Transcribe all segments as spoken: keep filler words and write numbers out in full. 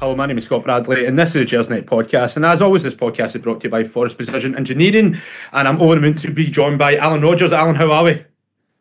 Hello, my name is Scott Bradley, and this is the Gersnet podcast. And as always, this podcast is brought to you by Forest Precision Engineering, and I'm over the moon to be joined by Alan Rogers. Alan, how are we?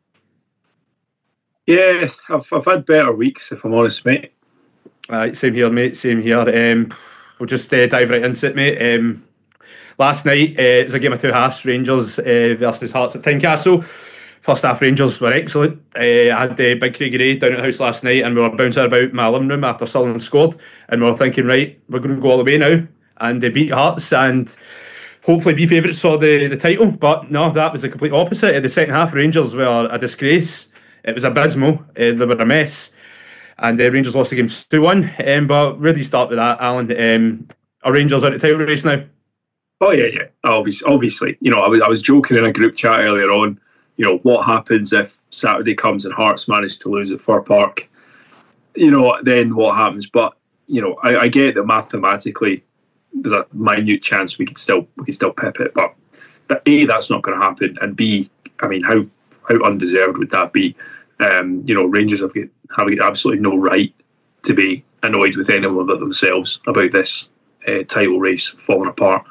Yeah, I've I've had better weeks, if I'm honest, mate. Uh, same here, mate. Same here. Um, we'll just uh, dive right into it, mate. Um, last night uh, it was a game of two halves. Rangers uh, versus Hearts at Tynecastle. First half Rangers were excellent. Uh, I had uh, Big Craigie Ray down at the house last night, and we were bouncing about my living room after Sutherland scored, and we were thinking, right, we're going to go all the way now and uh, beat Hearts and hopefully be favourites for the, the title. But no, that was the complete opposite. In the second half, Rangers were a disgrace. It was abysmal. Uh, they were a mess, and uh, Rangers lost the game two one. Um, but where do you start with that, Alan? Um, are Rangers out of the title race now? Oh yeah, yeah. Obviously, obviously, you know, I was I was joking in a group chat earlier on. You know, what happens if Saturday comes and Hearts manage to lose at Fir Park? You know, then what happens? But you know, I, I get that mathematically there's a minute chance we could still we could still pip it, but that, A, that's not going to happen, and B, I mean, how how undeserved would that be? Um, you know, Rangers have got, have got absolutely no right to be annoyed with anyone but themselves about this uh, title race falling apart.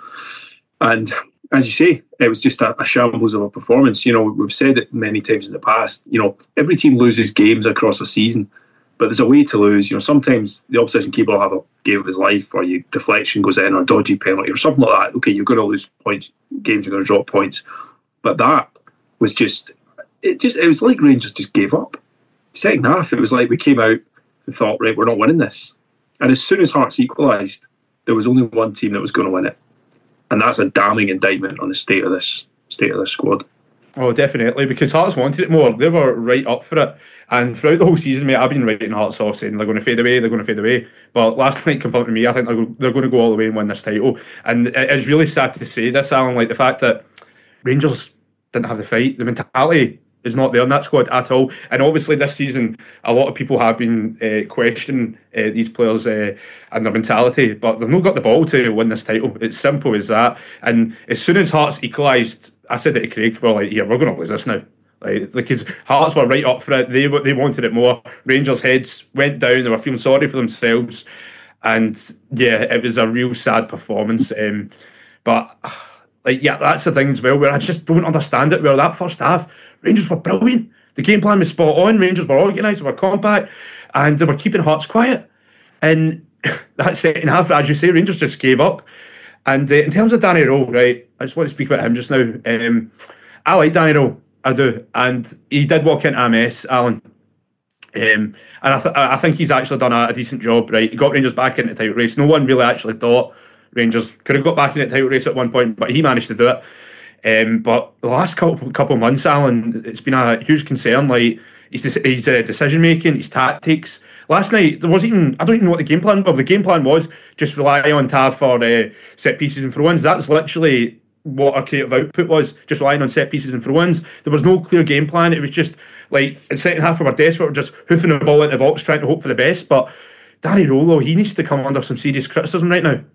And as you say, it was just a, a shambles of a performance. You know, we've said it many times in the past. You know, every team loses games across a season, but there's a way to lose. You know, sometimes the opposition keeper will have a game of his life, or your deflection goes in, or a dodgy penalty, or something like that. Okay, you're going to lose points. Games are going to drop points, but that was just it. Just it was like Rangers just gave up. Second half, it was like we came out and thought, right, we're not winning this. And as soon as Hearts equalised, there was only one team that was going to win it. And that's a damning indictment on the state of this state of this squad. Oh, definitely, because Hearts wanted it more. They were right up for it. And throughout the whole season, mate, I've been writing Hearts off, saying they're going to fade away, they're going to fade away. But last night confirmed to me, I think they're, they're going to go all the way and win this title. And it's really sad to say this, Alan, like the fact that Rangers didn't have the fight, the mentality is not there in that squad at all. And obviously this season, a lot of people have been uh, questioning uh, these players uh, and their mentality, but they've not got the ball to win this title. It's simple as that. And as soon as Hearts equalised, I said it to Craig, we're like, yeah, we're going to lose this now. Like, because Hearts were right up for it. They they wanted it more. Rangers' heads went down. They were feeling sorry for themselves. And yeah, it was a real sad performance. Um, but like, yeah, that's the thing as well, where I just don't understand it. Where that first half, Rangers were brilliant. The game plan was spot on. Rangers were organised, they were compact, and they were keeping Hearts quiet. And that second half, as you say, Rangers just gave up. And uh, in terms of Danny Rowe, right, I just want to speak about him just now. Um, I like Danny Rowe, I do. And he did walk into a mess, Alan. Um, and I, th- I think he's actually done a, a decent job, right? He got Rangers back into the title race. No one really actually thought Rangers could have got back in the title race at one point, but he managed to do it. Um, but the last couple couple of months, Alan, it's been a huge concern. Like his his uh, decision making, his tactics. Last night there wasn't even, I don't even know what the game plan was. The game plan was just rely on Tav for uh, set pieces and throw-ins. That's literally what our creative output was, just relying on set pieces and throw-ins. There was no clear game plan. It was just like in second half we were desperate, we were just hoofing the ball into the box, trying to hope for the best. But Danny Rowe, he needs to come under some serious criticism right now.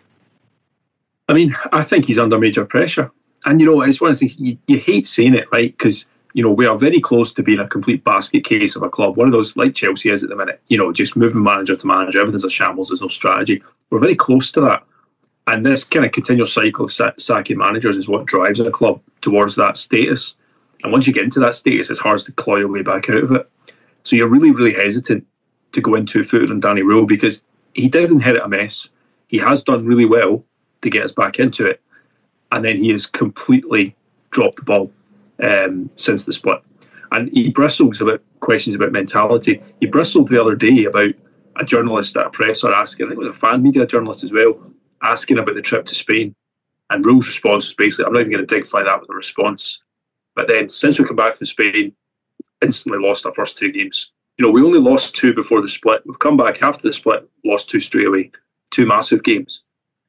I mean, I think he's under major pressure. And, you know, it's one of the things, you, you hate saying it, right? Because, you know, we are very close to being a complete basket case of a club. One of those, like Chelsea is at the minute, you know, just moving manager to manager. Everything's a shambles. There's no strategy. We're very close to that. And this kind of continual cycle of sa- sacking managers is what drives a club towards that status. And once you get into that status, it's hard to claw your way back out of it. So you're really, really hesitant to go into foot on Danny Rowe because he did inherit a mess. He has done really well to get us back into it. And then he has completely dropped the ball um, since the split. And he bristles about questions about mentality. He bristled the other day about a journalist at a presser asking, I think it was a fan media journalist as well, asking about the trip to Spain. And Rowe's response was basically, I'm not even going to dignify that with a response. But then, since we come back from Spain, instantly lost our first two games. You know, we only lost two before the split. We've come back after the split, lost two straight away. Two massive games.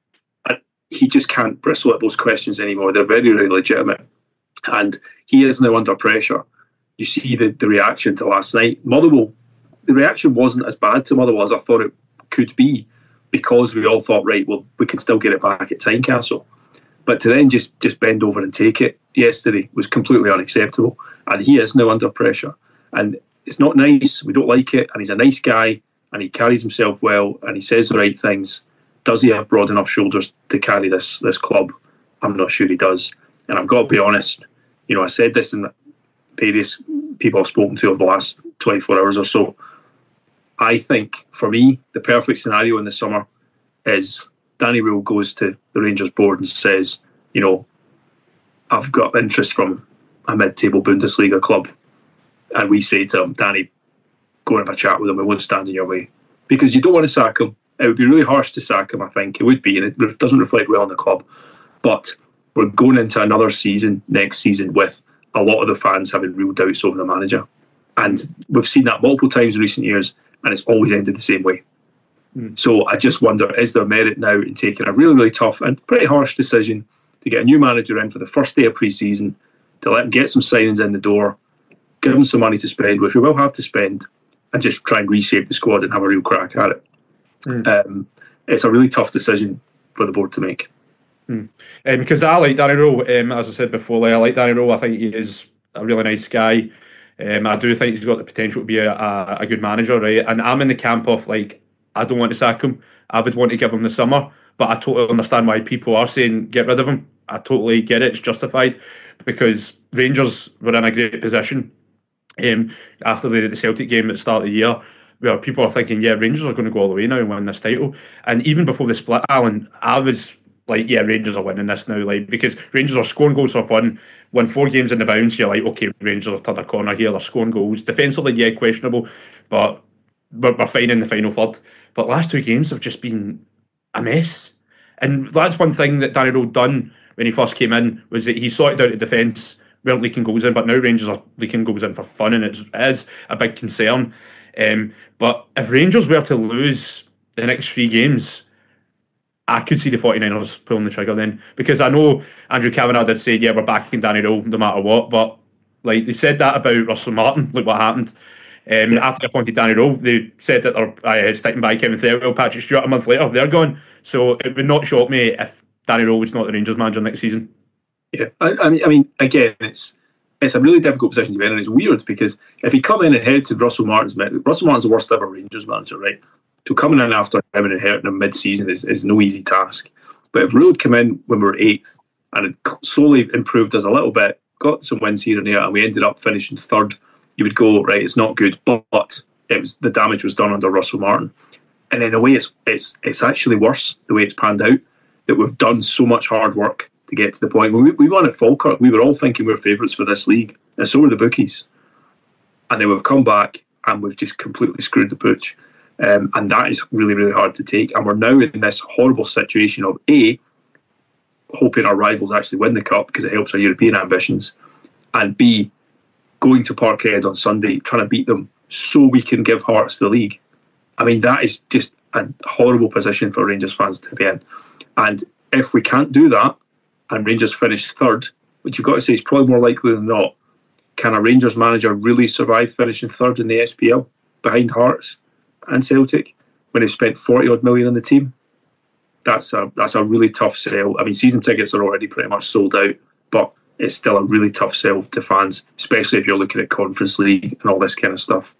He just can't bristle at those questions anymore. They're very, very legitimate. And he is now under pressure. You see the, the reaction to last night. Motherwell, the reaction wasn't as bad to Motherwell as I thought it could be because we all thought, right, well, we can still get it back at Tynecastle. But to then just, just bend over and take it yesterday was completely unacceptable. And he is now under pressure. And it's not nice. We don't like it. And he's a nice guy. and he carries himself well and he says the right things, does he have broad enough shoulders to carry this this club? I'm not sure he does. And I've got to be honest, you know, I said this in various people I've spoken to over the last twenty-four hours or so. I think, for me, the perfect scenario in the summer is Danny Rule goes to the Rangers board and says, you know, I've got interest from a mid-table Bundesliga club. And we say to him, Danny, go and have a chat with him. We won't stand in your way. Because you don't want to sack him. It would be really harsh to sack him, I think. It would be, and it doesn't reflect well on the club. But we're going into another season, next season, with a lot of the fans having real doubts over the manager. And we've seen that multiple times in recent years, and it's always ended the same way. Mm. So I just wonder, is there merit now in taking a really, really tough and pretty harsh decision to get a new manager in for the first day of pre-season, to let him get some signings in the door, give him some money to spend, which we will have to spend, and just try and reshape the squad and have a real crack at it. Mm. Um, it's a really tough decision for the board to make. Mm. Um, because I like Danny Rule, um, as I said before, like, I like Danny Rule. I think he is a really nice guy. Um, I do think he's got the potential to be a, a, a good manager, right? And I'm in the camp of, like, I don't want to sack him. I would want to give him the summer, but I totally understand why people are saying get rid of him. I totally get it. It's justified because Rangers were in a great position um, after the, the Celtic game at the start of the year, where people are thinking, yeah, Rangers are going to go all the way now and win this title. And even before the split, Alan, I was like, yeah, Rangers are winning this now, like, because Rangers are scoring goals for fun. Win four games in the bounce, you're like, okay, Rangers have turned a corner here, they're scoring goals. Defensively, yeah, questionable, but we're, we're fine in the final third. But last two games have just been a mess. And that's one thing that Danny Rule done when he first came in, was that he sorted out the defence, weren't leaking goals in, but now Rangers are leaking goals in for fun, and it's, it is a big concern. Um, but if Rangers were to lose the next three games, I could see the 49ers pulling the trigger then, because I know Andrew Kavanagh did say, yeah, we're backing Danny Rule no matter what, but like they said that about Russell Martin. Look what happened. Um, yeah. After they appointed Danny Rule, they said that they're uh, sticking by Kevin Thirlwell, Patrick Stewart. A month later, they're gone. So it would not shock me if Danny Rule was not the Rangers manager next season. Yeah, I, I mean, I mean, again, it's it's a really difficult position to be in, and it's weird because if he come in and inherited Russell Martin's, Russell Martin's the worst ever Rangers manager, right? So coming in after him and inheriting him mid-season is, is no easy task. But if Rule had come in when we were eighth and had slowly improved us a little bit, got some wins here and there, and we ended up finishing third, you would go, right, it's not good, but it was the damage was done under Russell Martin. And in a way, it's it's it's actually worse the way it's panned out, that we've done so much hard work to get to the point. When we, we won at Falkirk, we were all thinking we were favourites for this league, and so were the bookies. And then we've come back and we've just completely screwed the pooch. Um, and that is really, really hard to take. And we're now in this horrible situation of A, hoping our rivals actually win the cup because it helps our European ambitions, and B, going to Parkhead on Sunday, trying to beat them so we can give Hearts the league. I mean, that is just a horrible position for Rangers fans to be in. And if we can't do that, and Rangers finish third, which you've got to say is probably more likely than not, can a Rangers manager really survive finishing third in the S P L behind Hearts and Celtic when they've spent forty odd million on the team? That's a that's a really tough sell. I mean, season tickets are already pretty much sold out, but it's still a really tough sell to fans, especially if you're looking at Conference League and all this kind of stuff.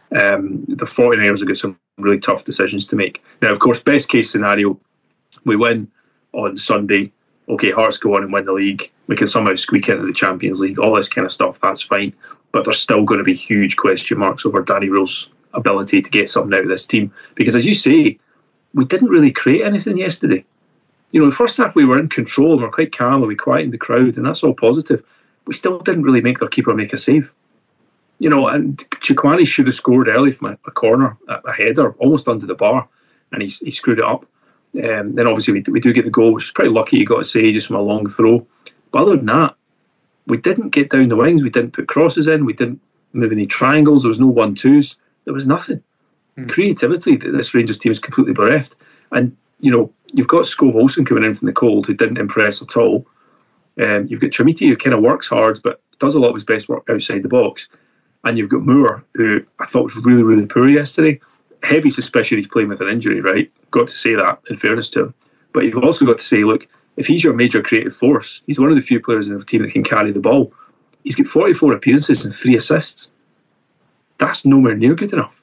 Um, the 49ers have got some really tough decisions to make. Now, of course, best case scenario, we win on Sunday. Okay, Hearts go on and win the league. We can somehow squeak into the Champions League. All this kind of stuff, that's fine. But there's still going to be huge question marks over Danny Rule's ability to get something out of this team. Because as you say, we didn't really create anything yesterday. You know, the first half we were in control and we were quite calm and we quietened the crowd, and that's all positive. We still didn't really make their keeper make a save. You know, and Chikwani should have scored early from a, a corner, a, a header, almost under the bar, and he, he screwed it up. Um, then obviously we, we do get the goal, which is pretty lucky, you got to say, just from a long throw. But other than that, we didn't get down the wings, we didn't put crosses in, we didn't move any triangles, there was no one-twos, there was nothing. Mm. Creativity, this Rangers team is completely bereft. And, you know, you've got Skov Olsen coming in from the cold, who didn't impress at all. Um, you've got Trimiti, who kind of works hard, but does a lot of his best work outside the box. And you've got Moore, who I thought was really, really poor yesterday. Heavy suspicion he's playing with an injury, right? Got to say that, in fairness to him. But you've also got to say, look, if he's your major creative force, he's one of the few players in the team that can carry the ball. He's got forty-four appearances and three assists. That's nowhere near good enough.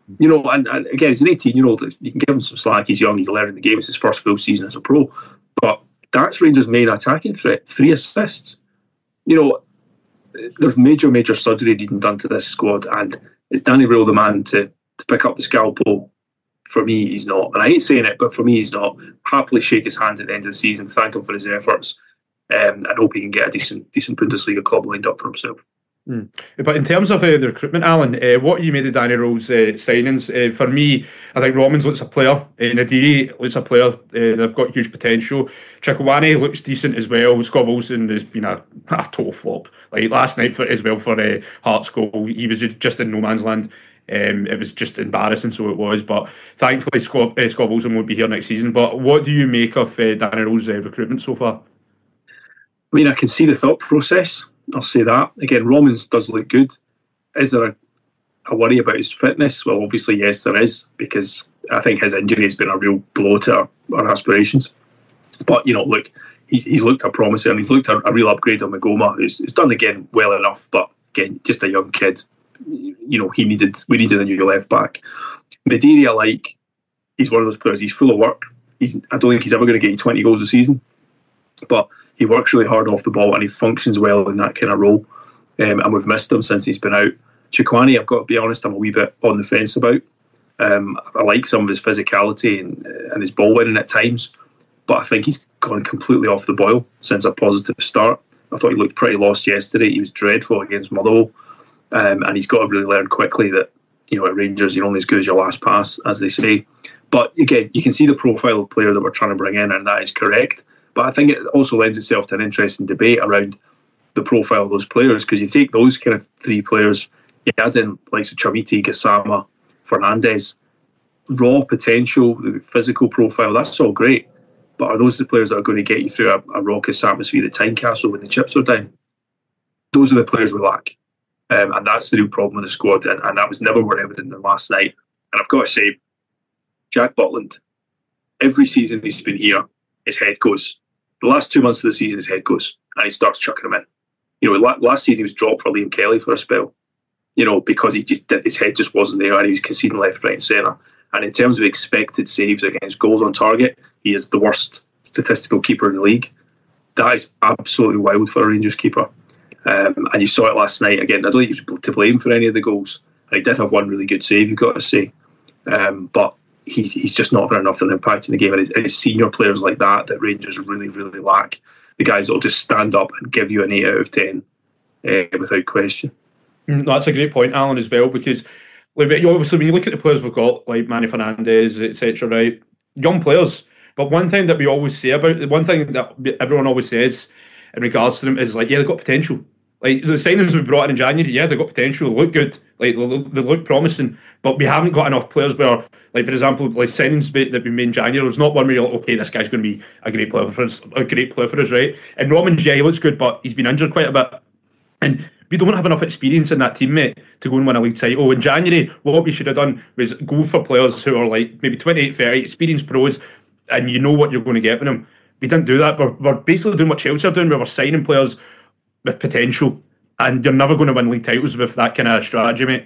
You know, and, and again, he's an eighteen-year-old. You can give him some slack. He's young. He's learning the game. It's his first full season as a pro. But that's Rangers' main attacking threat. Three assists. You know, there's major, major surgery being done to this squad, and is Danny Röhl the man to, to pick up the scalpel? For me, he's not. And I hate saying it, but for me, he's not. Happily shake his hand at the end of the season, thank him for his efforts, um, and hope he can get a decent decent Bundesliga club lined up for himself. Mm. But in terms of uh, the recruitment, Alan, uh, what you made of Danny Röhl's uh, signings, uh, for me, I think Romans looks a player, uh, Nadiri looks a player, uh, they've got huge potential. Chikwane looks decent as well. Scott Wilson has been a, a total flop. Like last night for as well for uh, Hearts goal, he was just in no man's land. Um, it was just embarrassing, so it was. But thankfully, Scott, uh, Scott Wilson won't be here next season. But what do you make of uh, Danny Röhl's uh, recruitment so far? I mean, I can see the thought process. I'll say that. Again, Romans does look good. Is there a, a worry about his fitness? Well, obviously, yes, there is, because I think his injury has been a real blow to our, our aspirations. But, you know, look, he's, he's looked a promising, and he's looked a, a real upgrade on Magoma, who's, who's done, again, well enough. But, again, just a young kid. You know, he needed, we needed a new left back. Nadiri, I like, he's one of those players, he's full of work. He's, I don't think he's ever going to get you twenty goals a season. But he works really hard off the ball, and he functions well in that kind of role. Um, and we've missed him since he's been out. Chikwane, I've got to be honest, I'm a wee bit on the fence about. Um, I like some of his physicality and, uh, and his ball winning at times, but I think he's gone completely off the boil since a positive start. I thought he looked pretty lost yesterday. He was dreadful against Motherwell, um, and he's got to really learn quickly that, you know, at Rangers, you're only as good as your last pass, as they say. But again, you can see the profile of player that we're trying to bring in, and that is correct. But I think it also lends itself to an interesting debate around the profile of those players, because you take those kind of three players, you add in likes of Chamiti, Gassama, Fernandez, raw potential, physical profile, that's all great. But are those the players that are going to get you through a, a raucous atmosphere at Tynecastle when the chips are down? Those are the players we lack. Um, and that's the real problem in the squad, and, and that was never more evident than last night. And I've got to say, Jack Butland, every season he's been here, his head goes. The last two months of the season, his head goes, and he starts chucking them in. You know, last season he was dropped for Liam Kelly for a spell, you know, because he just his head just wasn't there, and he was conceding left, right, and centre. And in terms of expected saves against goals on target, he is the worst statistical keeper in the league. That is absolutely wild for a Rangers keeper. Um, and you saw it last night again. I don't think he was to blame for any of the goals. And he did have one really good save, you've got to say. Um, but he's he's just not having enough of an impact in the game. And it's, it's senior players like that that Rangers really, really lack. The guys that will just stand up and give you an eight out of ten uh, without question. Mm, that's a great point, Alan, as well, because like, obviously when you look at the players we've got, like Manny Fernandez, et cetera, right, young players. But one thing that we always say about, one thing that everyone always says in regards to them is like, yeah, they've got potential. Like the signings we brought in in January, yeah, they've got potential, they look good, like they look, they look promising, but we haven't got enough players where, like for example, like signings that we made in January, there's not one where you're like, okay, this guy's going to be a great player for us, a great player for us, right? And Romans, yeah, he looks good, but he's been injured quite a bit, and we don't have enough experience in that team, mate, to go and win a league title. In January, what we should have done was go for players who are like maybe twenty-eight, thirty, experienced pros, and you know what you're going to get with them. We didn't do that. We're, we're basically doing what Chelsea are doing, where we're signing players with potential. And you're never going to win league titles with that kind of strategy, mate.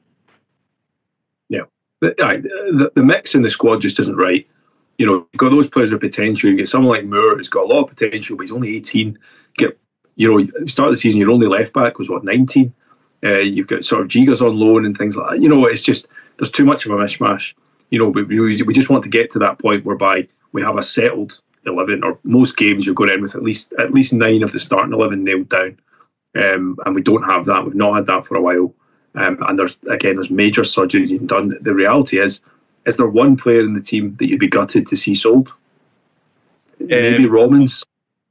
Yeah. The, the, the mix in the squad just isn't right. You know, you've got those players with potential. You get someone like Moore who's got a lot of potential, but he's only eighteen. You get, you know, start of the season, your only left back was, what, nineteen? Uh, you've got sort of Gigas on loan and things like that. You know, it's just, there's too much of a mishmash. You know, we, we, we just want to get to that point whereby we have a settled eleven, or most games you're going in with at least at least nine of the starting eleven nailed down. Um, and we don't have that. We've not had that for a while. Um, and there's again, there's major surgery being done. The reality is, is there one player in the team that you'd be gutted to see sold? Um, Maybe Romans.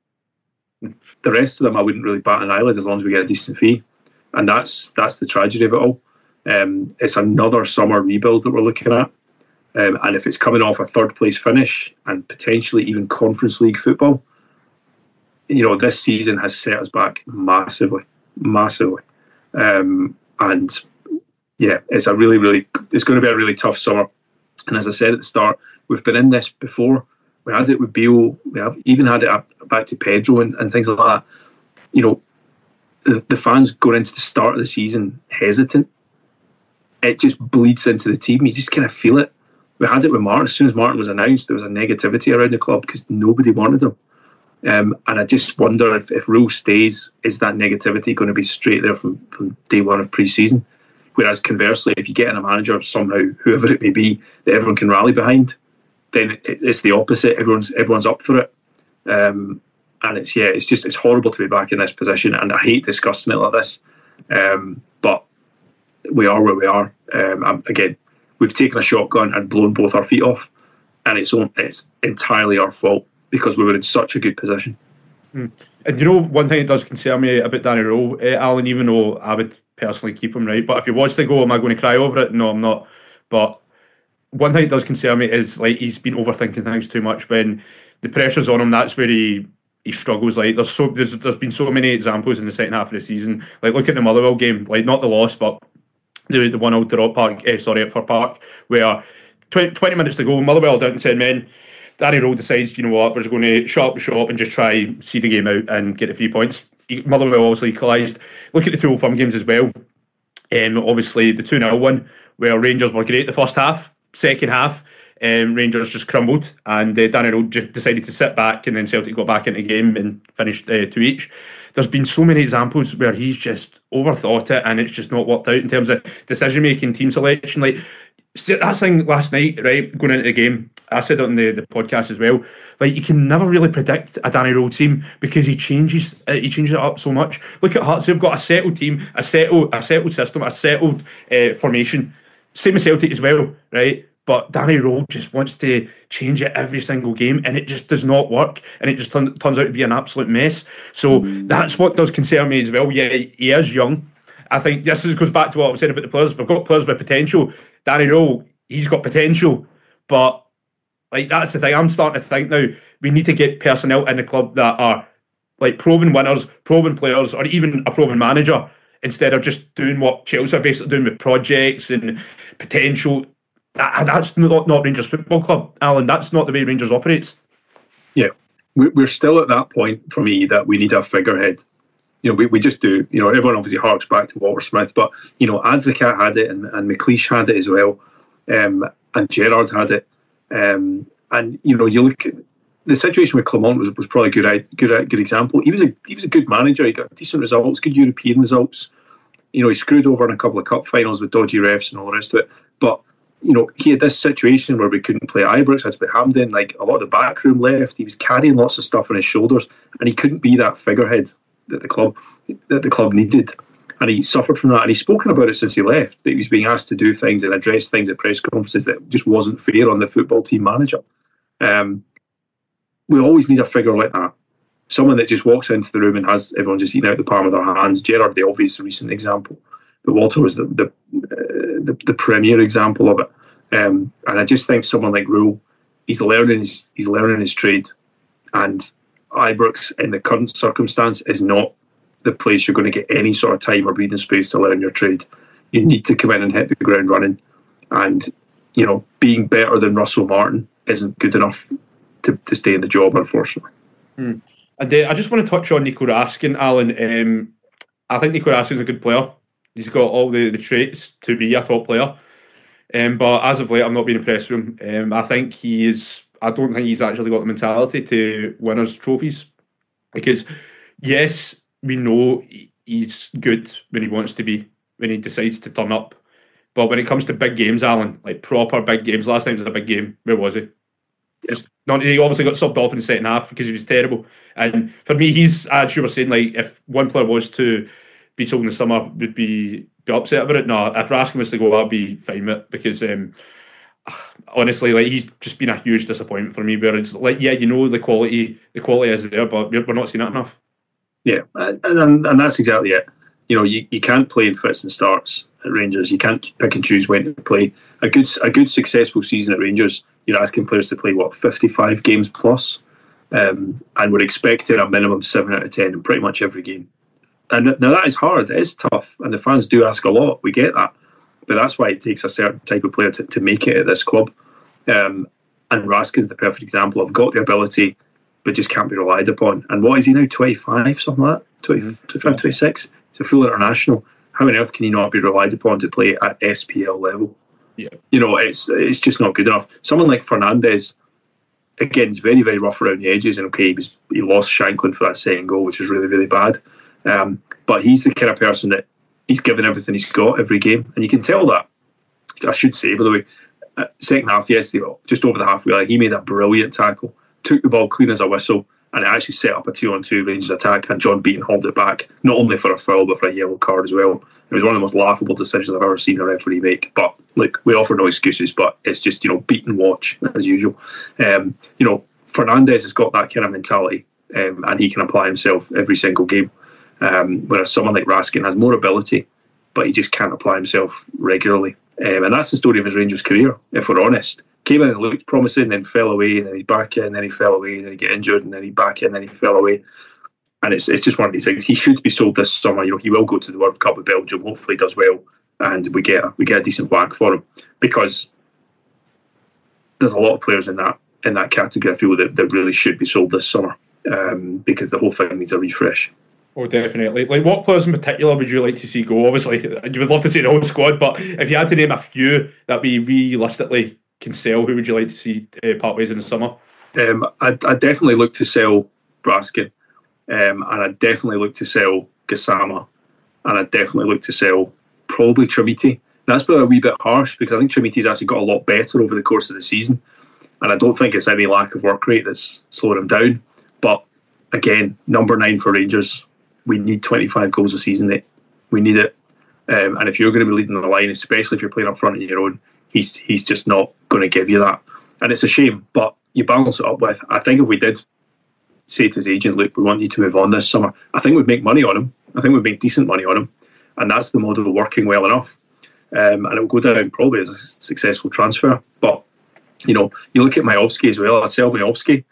The rest of them, I wouldn't really bat an eyelid as long as we get a decent fee. And that's that's the tragedy of it all. Um, it's another summer rebuild that we're looking at. Um, and if it's coming off a third place finish and potentially even Conference League football, you know, this season has set us back massively, massively. Um, and yeah, it's a really, really, it's going to be a really tough summer. And as I said at the start, we've been in this before. We had it with Beale. We have even had it back to Pedro and, and things like that. You know, the, the fans going into the start of the season hesitant. it just bleeds into the team. You just kind of feel it. We had it with Martin. As soon as Martin was announced, there was a negativity around the club because nobody wanted him. Um, and I just wonder if, if Rule stays, is that negativity going to be straight there from, from day one of pre-season? Whereas conversely, if you get in a manager somehow, whoever it may be, that everyone can rally behind, then it, it's the opposite. Everyone's everyone's up for it. Um, and it's, yeah, it's just, it's horrible to be back in this position. And I hate discussing it like this. Um, but we are where we are. Um, again, we've taken a shotgun and blown both our feet off. And it's, it's entirely our fault because we were in such a good position. Mm. And you know, one thing that does concern me about Danny Röhl, uh, Alan, even though I would personally keep him, right? But if he was to go, am I going to cry over it? No, I'm not. But one thing that does concern me is like he's been overthinking things too much. When the pressure's on him, that's where he he struggles. Like there's so there's there's been so many examples in the second half of the season. Like look at the Motherwell game, like not the loss, but the the one out at Park, eh, sorry, at Fir Park, where twenty, twenty minutes to go, Motherwell down to ten men. Danny Röhl decides, you know what, we're just going to shut up the shop and just try see the game out and get the three points. Motherwell obviously equalised. Look at the two Old Firm games as well. Um, obviously the two nil one where Rangers were great the first half. Second half, um, Rangers just crumbled and uh, Danny Röhl just decided to sit back, and then Celtic got back into the game and finished uh, two each. There's been so many examples where he's just overthought it and it's just not worked out in terms of decision making, team selection. Like that thing last night, right, going into the game, I said it on the, the podcast as well. Like you can never really predict a Danny Röhl team because he changes uh, he changes it up so much. Look at Hearts; they've got a settled team, a settled a settled system, a settled uh, formation. Same as Celtic as well, right? But Danny Röhl just wants to change it every single game, and it just does not work, and it just turn, turns out to be an absolute mess. So mm. that's what does concern me as well. Yeah, he is young. I think this is, goes back to what I was saying about the players. We've got players with potential. Danny Röhl, he's got potential, but like that's the thing. I'm starting to think now we need to get personnel in the club that are like proven winners, proven players, or even a proven manager, instead of just doing what Chelsea are basically doing with projects and potential. That, that's not, not Rangers Football Club, Alan. That's not the way Rangers operates. Yeah, we're still at that point for me that we need a figurehead. You know, we, we just do. You know, everyone obviously harks back to Walter Smith, but you know, Advocat had it, and, and McLeish had it as well, um, and Gerrard had it. Um, and you know, you look at the situation with Clement was, was probably a good, good, good example. He was a he was a good manager. He got decent results, good European results. You know, he screwed over in a couple of cup finals with dodgy refs and all the rest of it. But you know, he had this situation where we couldn't play Ibrox, had to play Hampden. Like a lot of the backroom left. He was carrying lots of stuff on his shoulders, and he couldn't be that figurehead that the club that the club needed. And he suffered from that. And he's spoken about it since he left, that he was being asked to do things and address things at press conferences that just wasn't fair on the football team manager. Um, we always need a figure like that. Someone that just walks into the room and has everyone just eating out the palm of their hands. Gerrard, the obvious recent example. But Walter was the the, uh, the, the premier example of it. Um, and I just think someone like Röhl, he's learning his, he's learning his trade. And Ibrox, in the current circumstance, is not the place you're going to get any sort of time or breathing space to learn your trade. You need to come in and hit the ground running. And, you know, being better than Russell Martin isn't good enough to, to stay in the job, unfortunately. Hmm. And uh, I just want to touch on Nico Raskin, Alan. Um, I think Nico Raskin's a good player. He's got all the, the traits to be a top player. Um, but as of late, I'm not being impressed with him. Um, I think he is... I don't think he's actually got the mentality to win us trophies. Because, yes, we know he's good when he wants to be, when he decides to turn up. But when it comes to big games, Alan, like proper big games, last time was a big game, where was he? Just not, he obviously got subbed off in the second half because he was terrible. And for me, he's, as you were saying, like if one player was to be sold in the summer, would be, be upset about it. No, if Raskin was to go, I'd be fine with it because um, honestly, like he's just been a huge disappointment for me. Where it's like, yeah, you know, the quality, the quality is there, but we're, we're not seeing it enough. Yeah, and, and and that's exactly it. You know, you, you can't play in fits and starts at Rangers. You can't pick and choose when to play. A good a good successful season at Rangers, you're asking players to play what fifty-five games plus, um, and we're expecting a minimum seven out of ten in pretty much every game. And now that is hard. It is tough, and the fans do ask a lot. We get that, but that's why it takes a certain type of player to, to make it at this club. Um, and Raskin's the perfect example of got the ability, but just can't be relied upon. And what is he now, twenty-five, something like that? twenty, twenty-five, twenty-six? He's a full international. how on earth can he not be relied upon to play at S P L level? Yeah. You know, it's it's just not good enough. Someone like Fernandes, again, is very, very rough around the edges. And okay, he, was, he lost Shankland for that second goal, which was really, really bad. Um, but he's the kind of person that he's given everything he's got every game. And you can tell that. I should say, by the way, uh, second half yesterday, just over the halfway line, he made a brilliant tackle, took the ball clean as a whistle, and it actually set up a two-on-two Rangers attack, and John Beaton hauled it back, not only for a foul, but for a yellow card as well. It was one of the most laughable decisions I've ever seen a referee make. But, look, we offer no excuses, but it's just, you know, beat and watch, as usual. Um, you know, Fernandes has got that kind of mentality, um, and he can apply himself every single game. Um, whereas someone like Raskin has more ability, but he just can't apply himself regularly. Um, and that's the story of his Rangers career, if we're honest. Came in and looked promising, then fell away, and then he's back in, then he fell away, then he get injured, and then he's back in, then he fell away. And it's it's just one of these things. He should be sold this summer. You know, he will go to the World Cup with Belgium. Hopefully, he does well, and we get a, we get a decent whack for him, because there's a lot of players in that in that category, I feel, that, that really should be sold this summer, um, because the whole thing needs a refresh. Oh, definitely. Like, what players in particular would you like to see go? Obviously, you would love to see the whole squad, but if you had to name a few that we realistically can sell, who would you like to see uh, part ways in the summer? Um, I'd, I'd definitely look to sell Raskin, um, and I'd definitely look to sell Gassama, and I'd definitely look to sell probably Trimiti. That's probably a wee bit harsh, because I think Trimiti's actually got a lot better over the course of the season, and I don't think it's any lack of work rate that's slowed him down. But again, number nine for Rangers, we need twenty-five goals a season, mate. We need it. Um, and if you're going to be leading the line, especially if you're playing up front on your own, he's he's just not going to give you that. And it's a shame, but you balance it up with, I think if we did say to his agent, look, we want you to move on this summer, I think we'd make money on him. I think we'd make decent money on him. And that's the model working well enough. Um, and it will go down probably as a successful transfer. But, you know, you look at Majowski as well. I sell Majowski.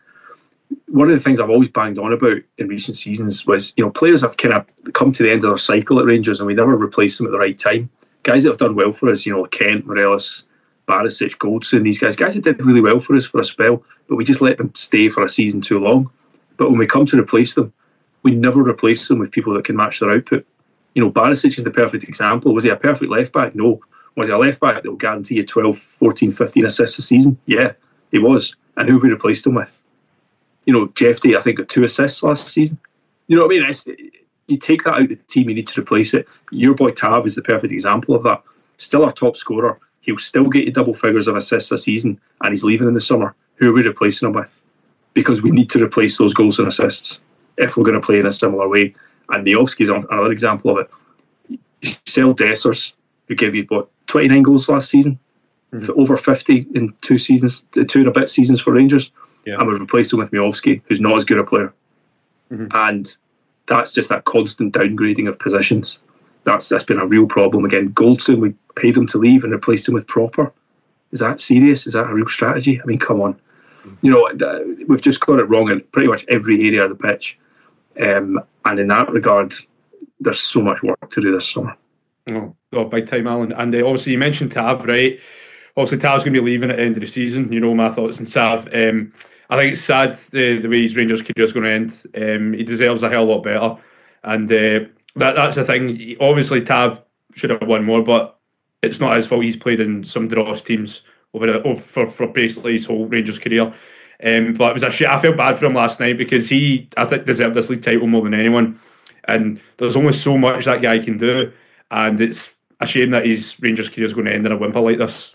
One of the things I've always banged on about in recent seasons was, you know, players have kind of come to the end of their cycle at Rangers and we never replace them at the right time. Guys that have done well for us, you know, Kent, Morelos, Barisic, Goldson, these guys, guys that did really well for us for a spell, but we just let them stay for a season too long. But when we come to replace them, we never replace them with people that can match their output. You know, Barisic is the perfect example. Was he a perfect left back? No. Was he a left back that will guarantee you twelve, fourteen, fifteen assists a season? Yeah, he was. And who we replaced him with? You know, Jeff Day, I think, got two assists last season. You know what I mean? It's, you take that out of the team, you need to replace it. Your boy Tav is the perfect example of that. Still our top scorer. He'll still get you double figures of assists a season, and he's leaving in the summer. Who are we replacing him with? Because we need to replace those goals and assists if we're going to play in a similar way. And Majowski is another example of it. You sell Dessers, who gave you, what, twenty-nine goals last season? Mm-hmm. Over fifty in two seasons, two and a bit seasons for Rangers. Yeah. And we've replaced him with Majowski, who's not as good a player. Mm-hmm. And that's just that constant downgrading of positions. That's that's been a real problem. Again, Goldson, we paid him to leave and replaced him with Proper. Is that serious? Is that a real strategy? I mean, come on. Mm-hmm. You know, we've just got it wrong in pretty much every area of the pitch. Um, and in that regard, there's so much work to do this summer. Oh, oh big time, Alan. And uh, obviously, you mentioned Tav, right? Obviously, Tav's going to be leaving at the end of the season. You know my thoughts on Tav. Um, I think it's sad the, the way his Rangers career is going to end. Um, he deserves a hell of a lot better. And uh, that that's the thing. He, obviously, Tav should have won more, but it's not his fault. He's played in some dross teams over, the, over for, for basically his whole Rangers career. Um, but it was a shit. I felt bad for him last night because he, I think, deserved this league title more than anyone. And there's only so much that guy can do. And it's a shame that his Rangers career is going to end in a whimper like this.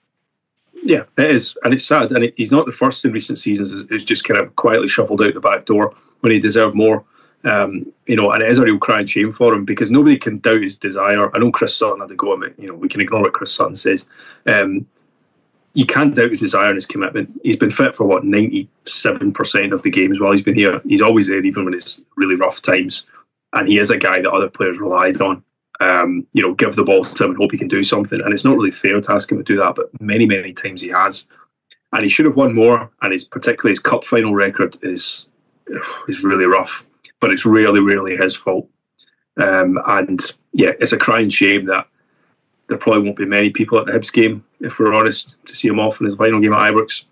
Yeah, it is. And it's sad. And he's not the first in recent seasons who's just kind of quietly shuffled out the back door when he deserved more. Um, you know, and it is a real crying shame for him because nobody can doubt his desire. I know Chris Sutton had to go. You know, we can ignore what Chris Sutton says. Um, you can't doubt his desire and his commitment. He's been fit for, what, ninety-seven percent of the games while he's been here. He's always there, even when it's really rough times. And he is a guy that other players relied on. Um, you know, give the ball to him and hope he can do something. And it's not really fair to ask him to do that, but many, many times he has. And he should have won more. And his, particularly his cup final record is is really rough. But it's really, really his fault. Um, and yeah, it's a crying shame that there probably won't be many people at the Hibs game, if we're honest, to see him off in his final game at Ibrox.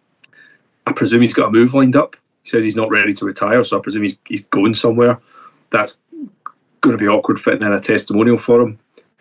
I presume he's got a move lined up. He says he's not ready to retire, so I presume he's, he's going somewhere. That's going to be awkward fitting in a testimonial for him.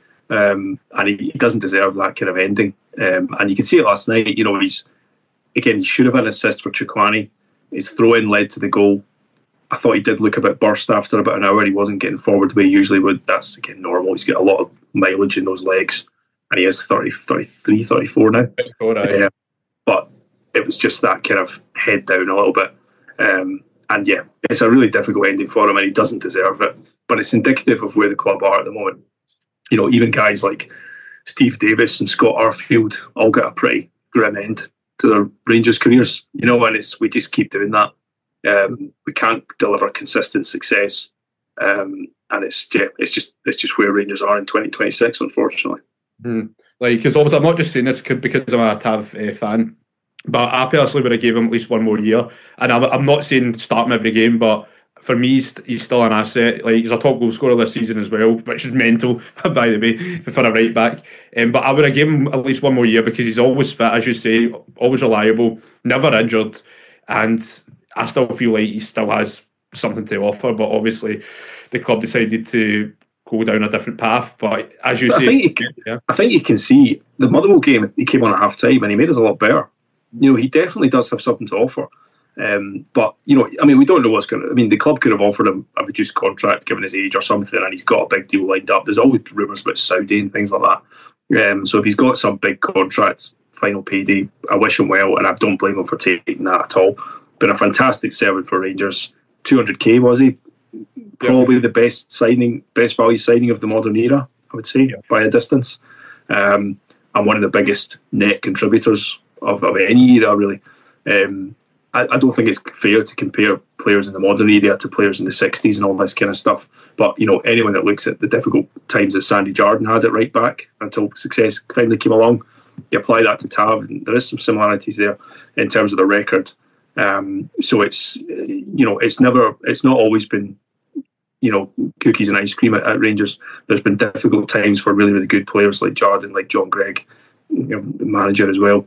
Um, and he, he doesn't deserve that kind of ending. Um, and you can see it last night. You know, he's again, he should have had an assist for Chukwani. His throw-in led to the goal. I thought he did look a bit burst after about an hour. He wasn't getting forward the way he usually would. That's, again, normal. He's got a lot of mileage in those legs. And he is thirty, thirty-three, thirty-four now. thirty-four, uh, but it was just that kind of head down a little bit. Um, and yeah, it's a really difficult ending for him and he doesn't deserve it. But it's indicative of where the club are at the moment. You know, even guys like Steve Davis and Scott Arfield all got a pretty grim end to their Rangers careers. You know, and it's we just keep doing that. Um, we can't deliver consistent success, um, and it's yeah, it's just it's just where Rangers are in twenty twenty-six, unfortunately. Mm. Like, because obviously I'm not just saying this because I'm a T A V uh, fan, but I personally would have gave him at least one more year. And I'm, I'm not saying start him every game, but for me, he's, he's still an asset. Like, he's a top goal scorer this season as well, which is mental, by the way, for a right back. Um, but I would have given him at least one more year because he's always fit, as you say, always reliable, never injured, and I still feel like he still has something to offer. But obviously, the club decided to go down a different path. But as you but say, I think, you can, yeah. I think you can see the Motherwell game. He came on at half time and he made us a lot better. You know, he definitely does have something to offer. Um, but you know, I mean, we don't know what's going to. I mean, the club could have offered him a reduced contract given his age or something, and he's got a big deal lined up. There's always rumours about Saudi and things like that. Um, so if he's got some big contract, final payday, I wish him well, and I don't blame him for taking that at all. Been a fantastic servant for Rangers. two hundred k was he? Probably yeah. the best signing, best value signing of the modern era, I would say, yeah. by a distance. Um, and one of the biggest net contributors of, of any era, really. Um, I, I don't think it's fair to compare players in the modern era to players in the sixties and all this kind of stuff. But, you know, anyone that looks at the difficult times that Sandy Jardine had at right back until success finally came along, you apply that to Tav, and there is some similarities there in terms of the record. Um, so it's, you know, it's never, it's not always been, you know, cookies and ice cream at, at Rangers. There's been difficult times for really, really good players like Jardine, like John Gregg, you know, the manager as well.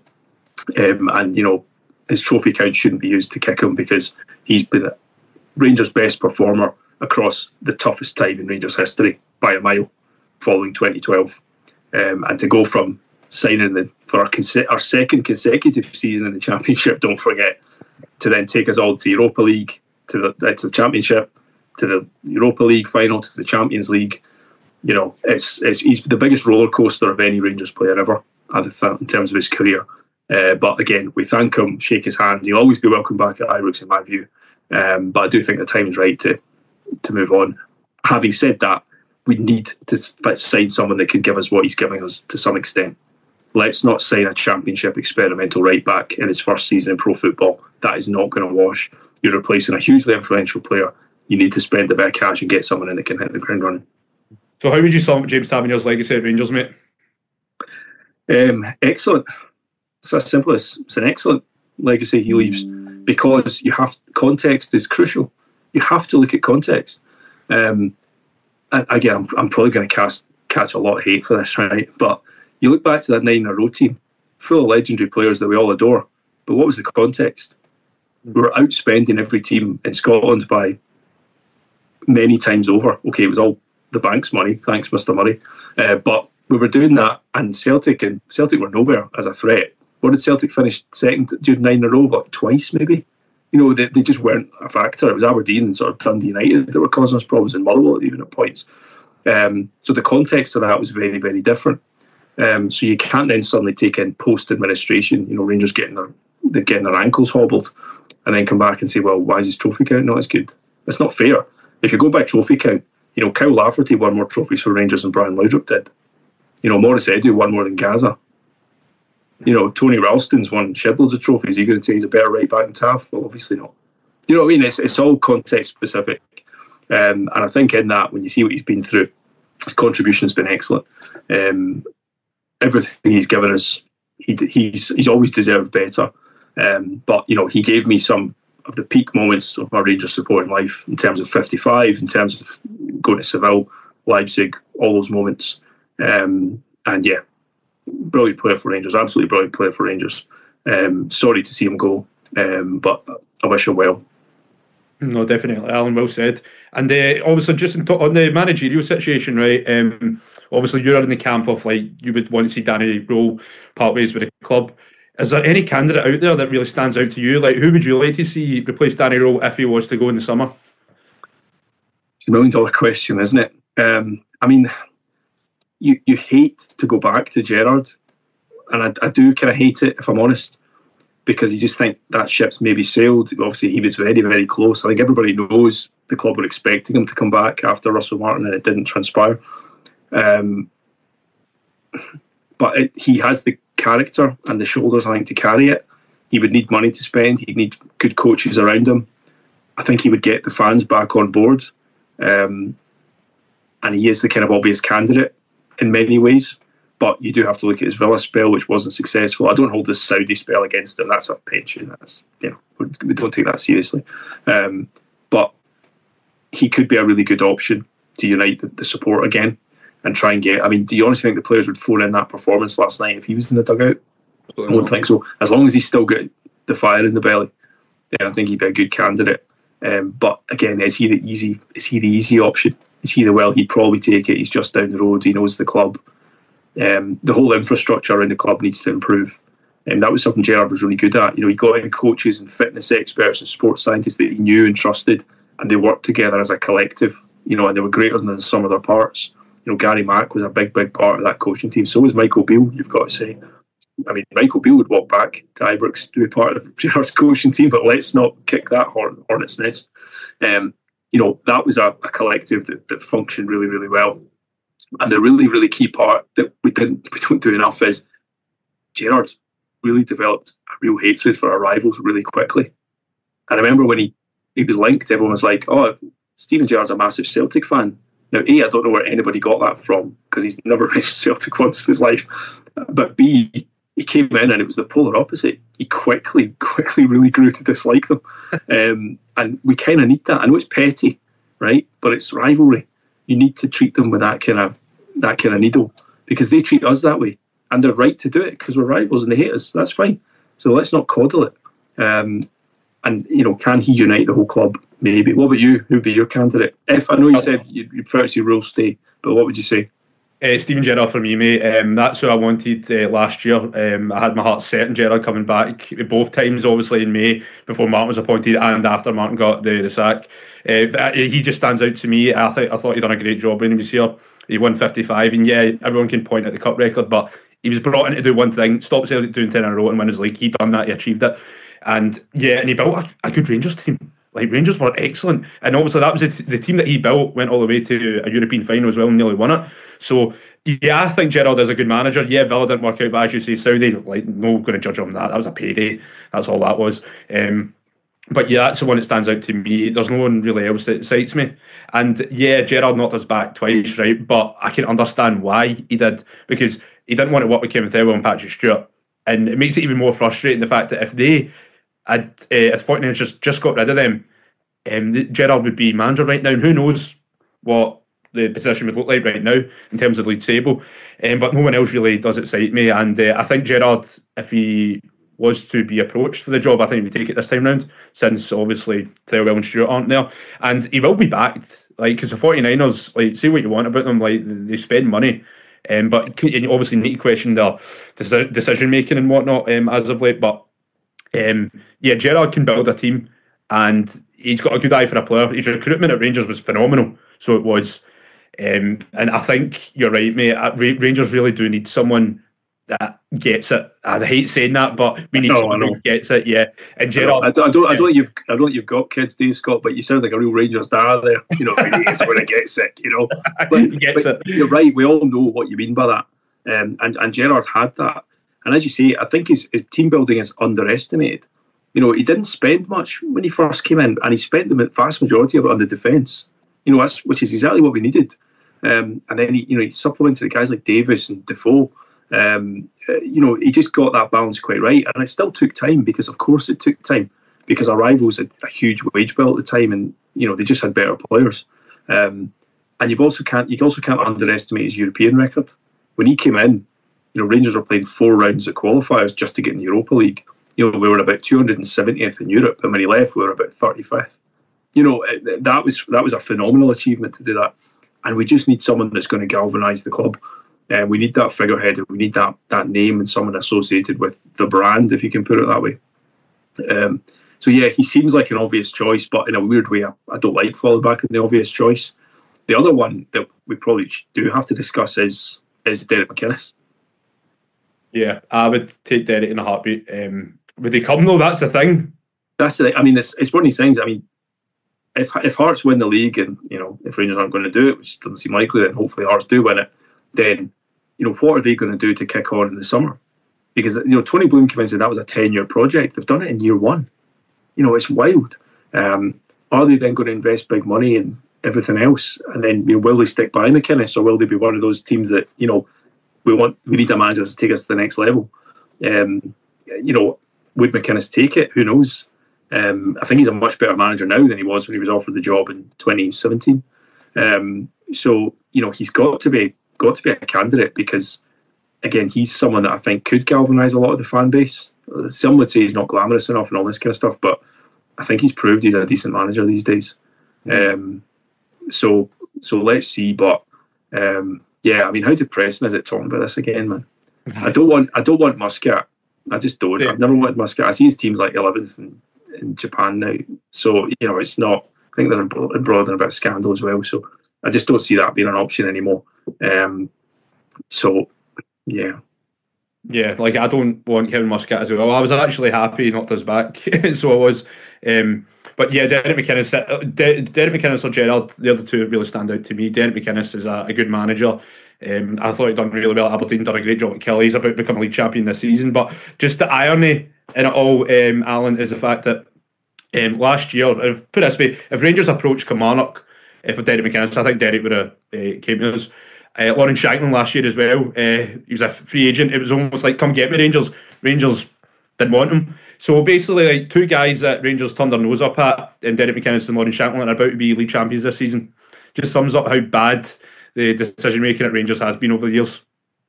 Um, and, you know, his trophy count shouldn't be used to kick him because he's been Rangers' best performer across the toughest time in Rangers history by a mile following twenty twelve. Um, and to go from signing the, for our, conse- our second consecutive season in the Championship, don't forget, to then take us all to Europa League, to the, uh, to the Championship, to the Europa League final, to the Champions League. You know, it's, it's he's the biggest roller coaster of any Rangers player ever, in terms of his career. Uh, but again, we thank him, shake his hand. He'll always be welcome back at Ibrox, in my view. Um, but I do think the time is right to to move on. Having said that, we need to sign someone that can give us what he's giving us to some extent. Let's not sign a Championship experimental right back in his first season in pro football. That is not going to wash. You're replacing a hugely influential player. You need to spend a bit of cash and get someone in that can hit the ground running. So how would you sum up James Tavernier's legacy at Rangers, mate? Um, excellent. It's as simple as it's an excellent legacy he leaves, because you have context is crucial. You have to look at context. Um, and again, I'm, I'm probably going to cast catch a lot of hate for this, right? But you look back to that nine in a row team, full of legendary players that we all adore. But what was the context? We were outspending every team in Scotland by many times over. Okay, it was all the bank's money, thanks, Mister Murray. Uh, but we were doing that, and Celtic and Celtic were nowhere as a threat. What did Celtic finish second during nine in a row? Like twice, maybe. You know, they, they just weren't a factor. It was Aberdeen and sort of Dundee United that were causing us problems, in Motherwell even at points. Um, so the context of that was very, very different. Um, so you can't then suddenly take in post-administration, you know, Rangers getting their they're getting their ankles hobbled, and then come back and say, well, why is his trophy count not as good? That's not fair. If you go by trophy count, you know, Kyle Lafferty won more trophies for Rangers than Brian Laudrup did. You know, Maurice Edu won more than Gaza. You know, Tony Ralston's won shitloads of trophies. Are you going to say he's a better right back than Tav? Well, obviously not. You know what I mean? It's, it's all context specific. Um, and I think in that, when you see what he's been through, his contribution's been excellent. Um, everything he's given us, he, he's he's always deserved better. Um, but, you know, he gave me some of the peak moments of my Rangers supporting life in terms of fifty-five, in terms of going to Seville, Leipzig, all those moments. Um, and yeah, brilliant player for Rangers, absolutely brilliant player for Rangers. Um, sorry to see him go, um, but I wish him well. No, definitely, Alan. Well said. And uh, obviously, just in to- on the managerial situation, right? Um, obviously, you're in the camp of like you would want to see Danny Rowe part ways with the club. Is there any candidate out there that really stands out to you? Like, who would you like to see replace Danny Rowe if he was to go in the summer? It's a million dollar question, isn't it? Um, I mean, you you hate to go back to Gerrard, and I, I do kind of hate it, if I'm honest, because you just think that ship's maybe sailed. Obviously, he was very, very close. I think everybody knows the club were expecting him to come back after Russell Martin, and it didn't transpire. Um, but it, he has the character and the shoulders, I think, to carry it. He would need money to spend. He'd need good coaches around him. I think he would get the fans back on board. Um, and he is the kind of obvious candidate in many ways. But you do have to look at his Villa spell, which wasn't successful. I don't hold the Saudi spell against him. That's a pension. That's, you know, we don't take that seriously. Um, but he could be a really good option to unite the, the support again and try and get. I mean, do you honestly think the players would phone in that performance last night if he was in the dugout? I don't think so. As long as he's still got the fire in the belly, then I think he'd be a good candidate. Um, but again, is he the easy? Is he the easy option? Is he the well? He'd probably take it. He's just down the road. He knows the club. Um, the whole infrastructure around the club needs to improve. And um, that was something Gerrard was really good at. You know, he got in coaches and fitness experts and sports scientists that he knew and trusted, and they worked together as a collective. You know, and they were greater than the sum of their parts. You know, Gary Mack was a big, big part of that coaching team. So was Michael Beale, you've got to say. I mean, Michael Beale would walk back to Ibrox to be part of Gerrard's coaching team, but let's not kick that horn, hornet's nest. Um, you know, that was a, a collective that, that functioned really, really well. And the really, really key part that we didn't, we don't do enough is Gerrard really developed a real hatred for our rivals really quickly. And I remember when he, he was linked, everyone was like, "Oh, Steven Gerrard's a massive Celtic fan." Now, A, I don't know where anybody got that from because he's never mentioned Celtic once in his life. But B, he came in and it was the polar opposite. He quickly, quickly really grew to dislike them. Um, and we kind of need that. I know it's petty, right? But it's rivalry. You need to treat them with that kind of that kind of needle because they treat us that way. And they're right to do it because we're rivals and they hate us. That's fine. So let's not coddle it. Um, and, you know, can he unite the whole club? Maybe. What about you? Who would be your candidate? If I know you said you, you prefer to see Rule stay, but what would you say? Uh, Steven Gerrard for me, mate. Um, that's who I wanted uh, last year. Um, I had my heart set on Gerrard coming back both times, obviously in May before Martin was appointed and after Martin got the, the sack. Uh, he just stands out to me. I think I thought he'd done a great job when he was here. He won fifty-five, and yeah, everyone can point at the cup record, but he was brought in to do one thing: stop Celtic doing ten in a row and win his league. He done that. He achieved it, and yeah, and he built a, a good Rangers team. Like, Rangers were excellent, and obviously that was the, the team that he built went all the way to a European final as well and nearly won it. So yeah, I think Gerrard is a good manager. Yeah, Villa didn't work out, but as you say, Saudi, like, no going to judge him on that. That was a payday. That's all that was. Um, but yeah, that's the one that stands out to me. There's no one really else that excites me. And yeah, Gerrard knocked us back twice, right? But I can understand why he did, because he didn't want to work with Kevin Thurwell and Patrick Stewart, and it makes it even more frustrating the fact that if they had, uh, if Fortnite just just got rid of them, um, Gerrard would be manager right now, and who knows what the position would look like right now in terms of league table. Um, but no one else really does excite me, and uh, I think Gerrard, if he was to be approached for the job, I think he would take it this time round, since obviously Thirlwell and Stewart aren't there, and he will be backed. Like, because the 49ers, like, say what you want about them, like, they spend money, um, but you obviously need to question their decision making and whatnot um, as of late. But um, yeah, Gerrard can build a team, and he's got a good eye for a player. His recruitment at Rangers was phenomenal, so it was. Um, and I think you're right, mate. Rangers really do need someone that gets it. I hate saying that, but we need no, someone who gets it. Yeah, and Gerrard. I don't. I don't. I don't think you've. I don't think you've got kids, do you, Scott? But you sound like a real Rangers dad there. You know, he gets it when he gets it. You know, but, he gets but it. You're right. We all know what you mean by that. Um, and and Gerrard had that. And as you say, I think his, his team building is underestimated. You know, he didn't spend much when he first came in, and he spent the vast majority of it on the defence. You know, that's which is exactly what we needed. Um, and then he, you know, he supplemented the guys like Davis and Defoe. Um, uh, you know, he just got that balance quite right, and it still took time because, of course, it took time because our rivals had a huge wage bill at the time, and you know they just had better players. Um, and you've also can't you also can't underestimate his European record. When he came in, you know, Rangers were playing four rounds of qualifiers just to get in the Europa League. You know, we were about two hundred seventieth in Europe, and when he left, we were about thirty-fifth. you know, that was that was a phenomenal achievement to do that. And we just need someone that's going to galvanise the club. And uh, we need that figurehead. We need that that name and someone associated with the brand, if you can put it that way. Um, so yeah, he seems like an obvious choice, but in a weird way, I, I don't like falling back on the obvious choice. The other one that we probably do have to discuss is is Derek McInnes. Yeah, I would take Derek in a heartbeat. Um, would he come though? That's the thing. That's the. I mean, it's it's one of these things. I mean, if if Hearts win the league, and you know, if Rangers aren't going to do it, which doesn't seem likely, then hopefully Hearts do win it. Then, you know, what are they going to do to kick on in the summer? Because, you know, Tony Bloom came in and said that was a ten-year project. They've done it in year one. You know, it's wild. Um, are they then going to invest big money in everything else? And then, you know, will they stick by McInnes, or will they be one of those teams that, you know, we want, we need a manager to take us to the next level? Um, you know, would McInnes take it? Who knows? Um, I think he's a much better manager now than he was when he was offered the job in twenty seventeen. Um, so, you know, he's got to be got to be a candidate because, again, he's someone that I think could galvanise a lot of the fan base. Some would say he's not glamorous enough and all this kind of stuff, but I think he's proved he's a decent manager these days. Um, so so let's see. But um, yeah, I mean, how depressing is it talking about this again, man? I don't want I don't want Muscat. I just don't. Yeah. I've never wanted Muscat. I see his team's like eleventh in, in Japan now. So, you know, it's not. I think they're embroiled in a bit of scandal as well. So I just don't see that being an option anymore. Um, so yeah. Yeah, like I don't want Kevin Muscat as well. I was actually happy he knocked us back, so I was. Um, but yeah, Derek McInnes, De- Derek McInnes or Gerrard, the other two really stand out to me. Derek McInnes is a, a good manager. Um, I thought he'd done really well at Aberdeen, done a great job at Kelly. He's about to become a league champion this season. But just the irony in it all, um, Alan, is the fact that um, last year, if, put it this way, if Rangers approached Kilmarnock uh, for Derek McInnes, I think Derek would have uh, came to us. Uh, Lauren Shanklin last year as well. Uh, he was a free agent. It was almost like, come get me, Rangers. Rangers didn't want him. So basically, like two guys that Rangers turned their nose up at, and Derek McInnes and Lauren Shanklin, are about to be league champions this season. Just sums up how bad the decision making at Rangers has been over the years.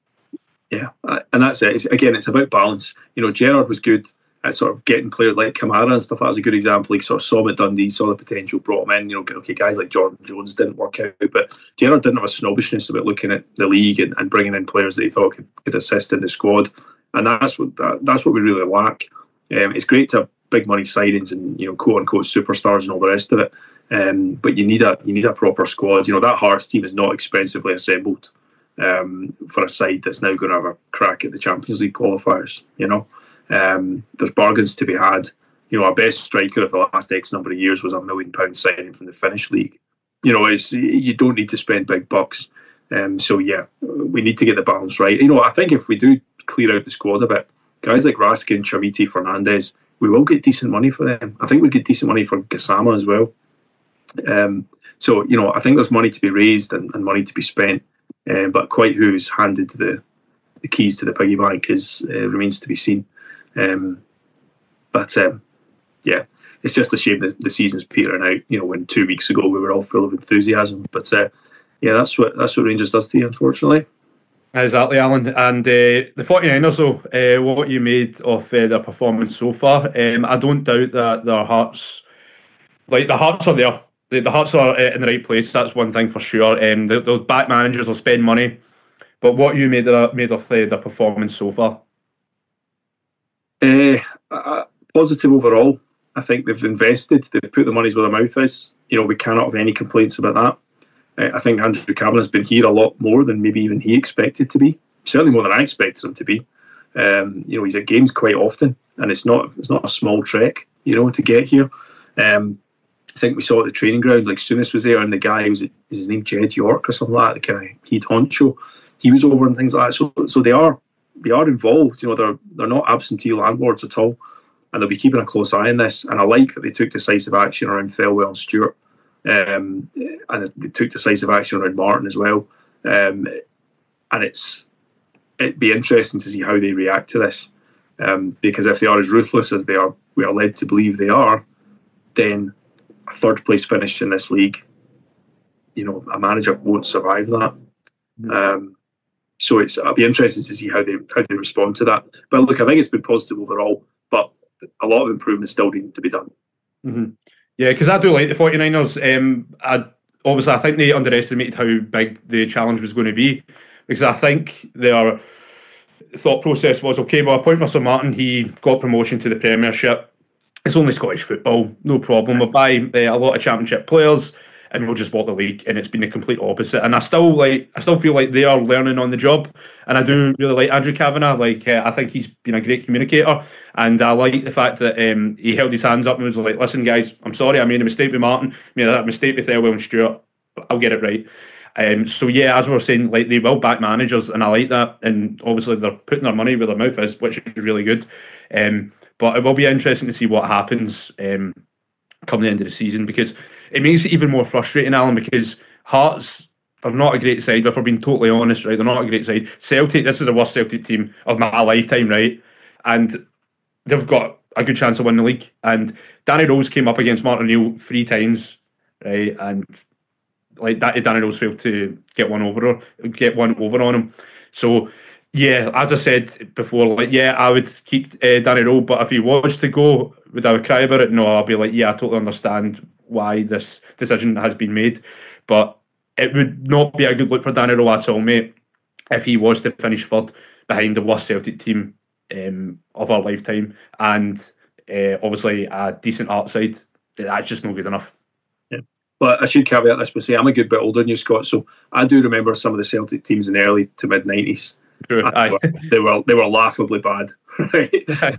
Yeah, and that's it. It's, again, it's about balance. You know, Gerrard was good at sort of getting players like Kamara and stuff. That was a good example. He sort of saw him at Dundee, saw the potential, brought him in. You know, okay, guys like Jordan Jones didn't work out, but Gerrard didn't have a snobbishness about looking at the league and, and bringing in players that he thought could, could assist in the squad. And that's what that, that's what we really lack. Um, it's great to have big money signings and, you know, quote unquote superstars and all the rest of it. Um, but you need a you need a proper squad. You know, that Hearts team is not expensively assembled um, for a side that's now going to have a crack at the Champions League qualifiers. You know, um, there's bargains to be had. You know, our best striker of the last X number of years was a million pound signing from the Finnish league. You know, it's you don't need to spend big bucks. Um, so yeah, we need to get the balance right. You know, I think if we do clear out the squad a bit, guys like Raskin, Chaviti, Fernandez, we will get decent money for them. I think we'll get decent money for Gassama as well. Um, so, you know, I think there's money to be raised and, and money to be spent, uh, but quite who's handed the the keys to the piggy bank is uh, remains to be seen. Um, but um, yeah, it's just a shame that the season's petering out. You know, when two weeks ago we were all full of enthusiasm. But uh, yeah, that's what that's what Rangers does to you, unfortunately. Exactly, Alan. And uh, the 49ers, though, uh, what you made of uh, their performance so far, um, I don't doubt that their hearts, like the hearts are there. The, the hearts are uh, in the right place. That's one thing for sure. Um, the, those back managers will spend money. But what you made of, made of uh, the performance so far? Uh, uh, positive overall. I think they've invested. They've put the money where their mouth is. You know, we cannot have any complaints about that. Uh, I think Andrew Kavanagh's been here a lot more than maybe even he expected to be. Certainly more than I expected him to be. Um, you know, he's at games quite often, and it's not it's not a small trek, you know, to get here. Um, I think we saw at the training ground, like Souness was there, and the guy was his name Jed York or something like that, the kind of heat honcho. He was over and things like that. So, so they are they are involved. You know, they're they're not absentee landlords at all, and they'll be keeping a close eye on this. And I like that they took decisive action around Thelwell and Stewart, um, and they took decisive action around Martin as well. Um, and it's it'd be interesting to see how they react to this, um, because if they are as ruthless as they are, we are led to believe they are, then a third place finish in this league, you know, a manager won't survive that. Mm. Um, so it's it'll be interesting to see how they how they respond to that. But look, I think it's been positive overall, but a lot of improvement still needs to be done. Mm-hmm. Yeah, because I do like the 49ers. Um, I obviously I think they underestimated how big the challenge was going to be, because I think their thought process was, okay, well, appoint Russell Martin, he got promotion to the Premiership. It's only Scottish football, no problem. We'll buy uh, a lot of Championship players, and we'll just walk the league. And it's been the complete opposite. And I still like, I still feel like they are learning on the job. And I do really like Andrew Kavanagh. Like, uh, I think he's been a great communicator, and I like the fact that um, he held his hands up and was like, "Listen, guys, I'm sorry, I made a mistake with Martin, I made a mistake with Elwell and Stewart. I'll get it right." Um, so yeah, as we were saying, like they will back managers, and I like that. And obviously, they're putting their money where their mouth is, which is really good. Um, but it will be interesting to see what happens um, come the end of the season, because it makes it even more frustrating, Alan, because Hearts are not a great side. If we're being totally honest, right, they're not a great side. Celtic, this is the worst Celtic team of my lifetime, right, and they've got a good chance of winning the league. And Danny Rose came up against Martin O'Neill three times, right, and like that, Danny Rose failed to get one over, get one over on him. So yeah, as I said before, like yeah, I would keep uh, Danny Rose, but if he was to go, would I cry about it? No, I'll be like, yeah, I totally understand why this decision has been made, but it would not be a good look for Danny Rose at all, mate, if he was to finish third behind the worst Celtic team um, of our lifetime, and uh, obviously a decent Hearts side. That's just not good enough. Yeah. But I should caveat this by saying I'm a good bit older than you, Scott, so I do remember some of the Celtic teams in the early to mid nineties. True, they, were, they were they were laughably bad, right?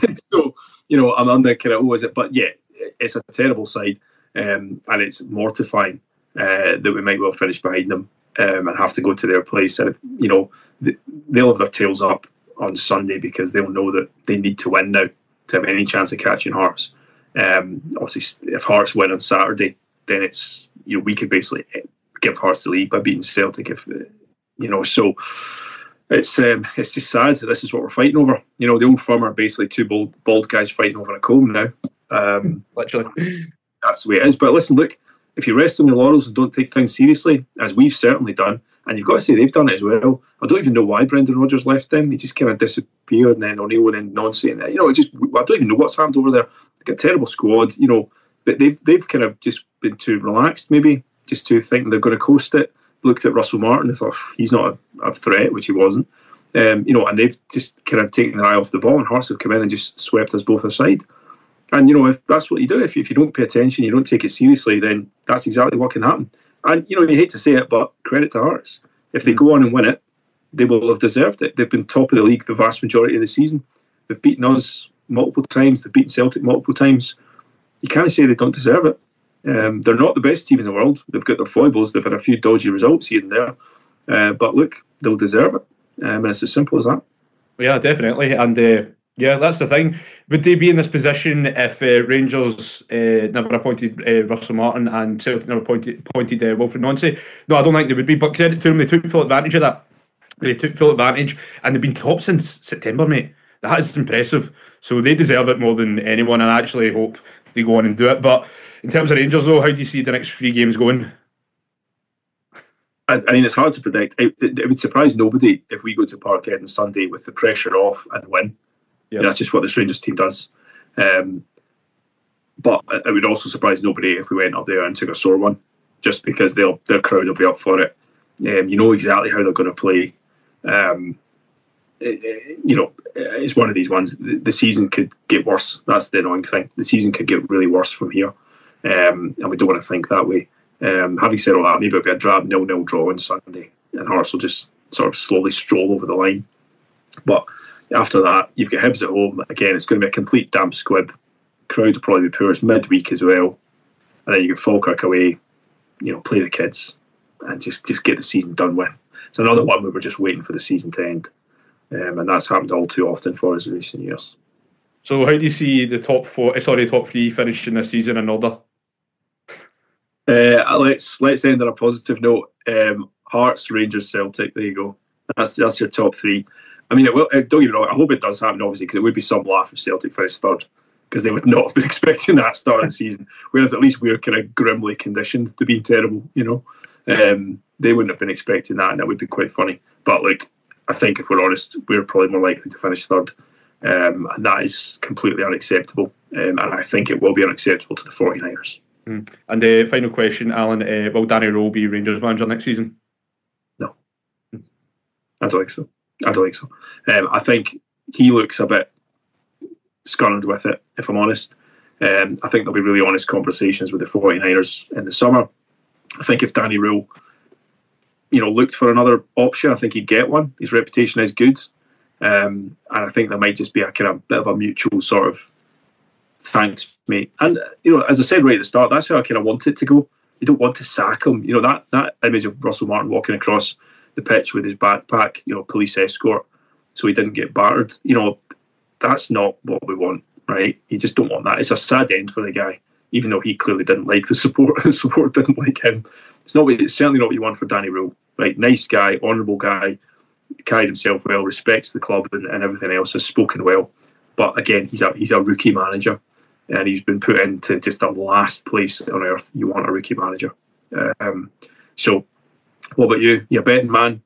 So you know, I'm under kind of, oh, is it? But yeah, it's a terrible side, um, and it's mortifying uh, that we might well finish behind them um, and have to go to their place. And you know, they'll have their tails up on Sunday because they'll know that they need to win now to have any chance of catching Hearts. Um, obviously, if Hearts win on Saturday, then it's, you know, we could basically give Hearts the lead by beating Celtic. If you know, so. It's um, it's just sad that this is what we're fighting over. You know, the Old Firm are basically two bald, bald guys fighting over a comb now. Um, Literally. That's the way it is. But listen, look, if you rest on your laurels and don't take things seriously, as we've certainly done, and you've got to say they've done it as well. I don't even know why Brendan Rodgers left them. He just kind of disappeared, and then O'Neill and then Nonsi. And, you know, it just, I don't even know what's happened over there. They've got a terrible squad, you know, but they've, they've kind of just been too relaxed, maybe, just to think they're going to coast it. Looked at Russell Martin and thought he's not a, a threat, which he wasn't. Um, you know, and they've just kind of taken their eye off the ball, and Hearts have come in and just swept us both aside. And you know, if that's what you do, if you, if you don't pay attention, you don't take it seriously, then that's exactly what can happen. And you know, you hate to say it, but credit to Hearts. If they go on and win it, they will have deserved it. They've been top of the league the vast majority of the season. They've beaten us multiple times. They've beaten Celtic multiple times. You can't say they don't deserve it. Um, they're not the best team in the world. They've got their foibles. They've had a few dodgy results here and there. Uh, but look, they'll deserve it. Um, and it's as simple as that. Yeah, definitely. And uh, yeah, that's the thing. Would they be in this position if uh, Rangers uh, never appointed uh, Russell Martin and Celtic never appointed, appointed uh, Wilfred Nonsi? No, I don't think they would be. But credit to them, they took full advantage of that. They took full advantage, and they've been top since September, mate. That is impressive. So they deserve it more than anyone, and I actually hope they go on and do it. But in terms of Rangers, though, how do you see the next three games going? I, I mean, it's hard to predict. It, it, it would surprise nobody if we go to Parkhead on Sunday with the pressure off and win. Yep. That's just what this Rangers team does. Um, but it would also surprise nobody if we went up there and took a sore one, just because they'll, their crowd will be up for it. Um, you know exactly how they're going to play. Um, it, it, you know, it's one of these ones. The, the season could get worse. That's the annoying thing. The season could get really worse from here, um, and we don't want to think that way. Um, having said all that, maybe it'll be a drab nil-nil draw on Sunday, and Hearts will just sort of slowly stroll over the line. But after that, you've got Hibs at home. Again, it's going to be a complete damp squib. Crowd will probably be poor. It's midweek as well, and then you get Falkirk away. You know, play the kids and just just get the season done with. It's another one where we're just waiting for the season to end. Um, and that's happened all too often for us in recent years. So how do you see the top four, sorry, top three finishing this season in order? Uh, let's let's end on a positive note. Um, Hearts, Rangers, Celtic. There you go. That's that's your top three. I mean, it will, don't get me wrong. I hope it does happen, obviously, because it would be some laugh if Celtic finished third, because they would not have been expecting that start of the season. Whereas at least we're kind of grimly conditioned to being terrible. You know, um, they wouldn't have been expecting that, and that would be quite funny. But like, I think if we're honest, we're probably more likely to finish third. Um, and that is completely unacceptable. Um, and I think it will be unacceptable to the 49ers. Mm. And the uh, final question, Alan, uh, will Danny Rowe be Rangers manager next season? No. Mm. I don't think so. I don't think so. Um, I think he looks a bit scunnered with it, if I'm honest. Um, I think there'll be really honest conversations with the 49ers in the summer. I think if Danny Rowe, you know, looked for another option, I think he'd get one. His reputation is good. Um, and I think there might just be a kind of bit of a mutual sort of thanks, mate. And, you know, as I said right at the start, that's how I kind of want it to go. You don't want to sack him. You know, that, that image of Russell Martin walking across the pitch with his backpack, you know, police escort, so he didn't get battered. You know, that's not what we want, right? You just don't want that. It's a sad end for the guy, even though he clearly didn't like the support. The support didn't like him. It's not. It's certainly not what you want for Danny Rowe. Right, nice guy, honourable guy, carried himself well, respects the club and, and everything else, has spoken well. But again, he's a he's a rookie manager, and he's been put into just the last place on earth you want a rookie manager. Um, so, what about you? You a betting man?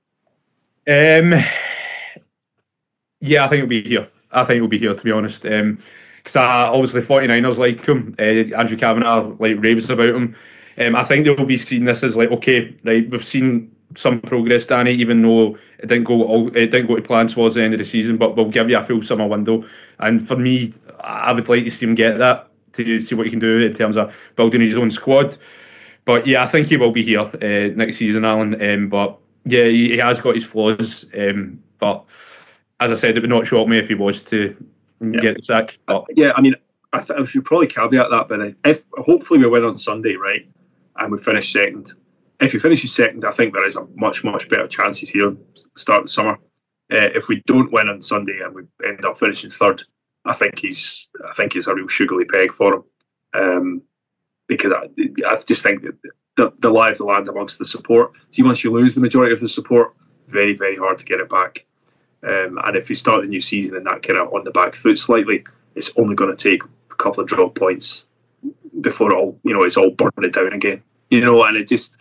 Um, yeah, I think it'll be here. I think it'll be here, to be honest. Um, because uh, obviously 49ers like him. Uh, Andrew Kavanagh like raves about him. Um, I think they will be seeing this as like, okay, right, we've seen some progress, Danny, even though it didn't go all, it didn't go to plan towards the end of the season, but we'll give you a full summer window. And for me, I would like to see him get that, to see what he can do in terms of building his own squad. But yeah, I think he will be here uh, next season, Alan. Um, but yeah, he, he has got his flaws. Um, but as I said, it would not shock me if he was to yeah. get the sack. But yeah, I mean, I, th- I should probably caveat that, but if hopefully we win on Sunday, right, and we finish second. If he finishes second, I think there is a much, much better chances here start the summer. Uh, if we don't win on Sunday and we end up finishing third, I think he's, I think it's a real sugary peg for him. Um, because I, I just think that the, the lie of the land amongst the support. See, once you lose the majority of the support, very, very hard to get it back. Um, and if you start the new season in that kind of on the back foot slightly, it's only going to take a couple of drop points before it all, you know, it's all burning it down again. You know, and it just,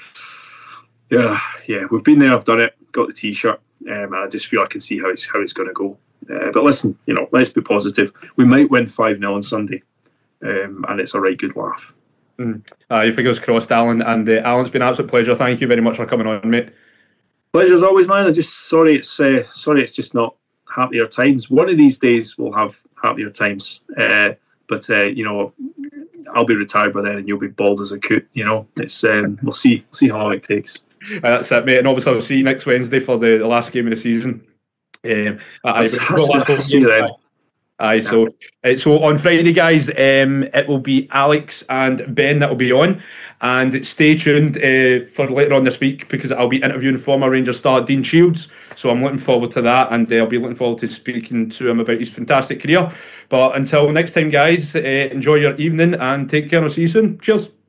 yeah, yeah, we've been there, I've done it, got the T-shirt, um, and I just feel I can see how it's how it's going to go. Uh, but listen, you know, let's be positive. We might win five nil on Sunday, um, and it's a right good laugh. Mm. Uh, your fingers crossed, Alan. And uh, Alan, it's been an absolute pleasure. Thank you very much for coming on, mate. Pleasure as always, man. I just sorry it's uh, sorry it's just not happier times. One of these days we'll have happier times, uh, but uh, you know, I'll be retired by then, and you'll be bald as a coot. You know, it's um, we'll see see how long it takes. Uh, that's it, mate. And obviously, I'll see you next Wednesday for the, the last game of the season. Um, I, I, see you then. Aye, so uh, so on Friday, guys, um, it will be Alex and Ben that will be on, and stay tuned uh, for later on this week because I'll be interviewing former Rangers star Dean Shields. So I'm looking forward to that, and uh, I'll be looking forward to speaking to him about his fantastic career. But until next time, guys, uh, enjoy your evening and take care. I'll see you soon. Cheers.